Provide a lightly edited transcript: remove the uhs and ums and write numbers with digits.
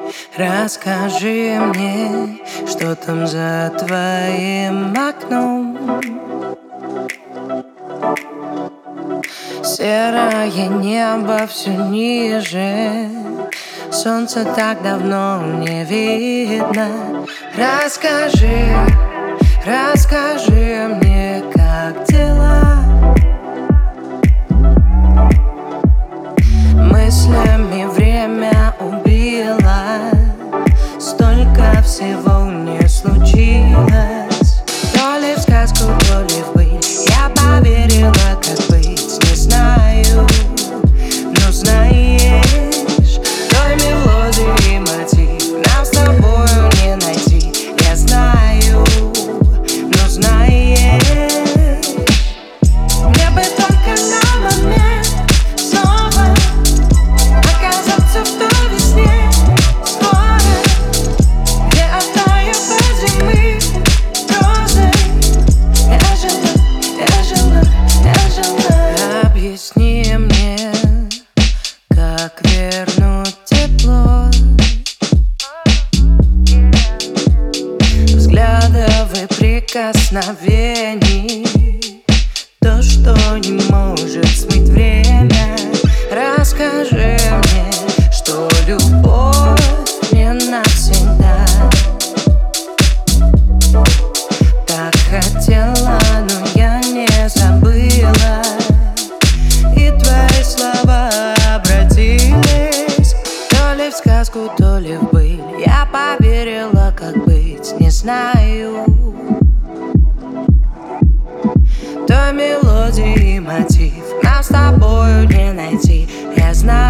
Расскажи мне, что там за твоим окном. Серое небо все ниже, солнца так давно не видно. Расскажи мне, как дела. Мыслями время убило, столько всего не случилось. То ли в сказку, то ли в быль я поверила, как быть, не знаю. Но знаешь, той мелодии мотив нам с тобою не найти. Я знаю, но знаешь, мне бы только на момент снова оказаться в той весне скоро, где оттают до зимы розы. Я жила. Объясни мне, как вернуть тепло взглядов и прикосновений, то, что не может смыть время. Расскажи мне, что любовь не навсегда. Так хотела, но я не забыла, и твои слова обратились то ли в сказку, то ли в быль. Я поверила, как быть, не знаю. Той мелодии мотив нам с тобою не найти. Я знаю.